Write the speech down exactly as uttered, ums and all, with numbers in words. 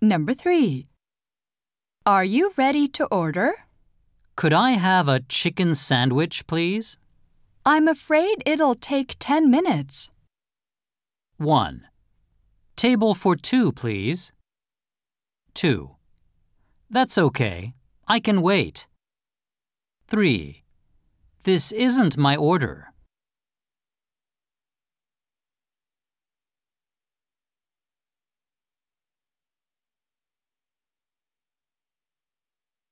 Number three. Are you ready to order? Could I have a chicken sandwich, please? I'm afraid it'll take ten minutes. one. Table for two, please. two. That's okay. I can wait. three. This isn't my order.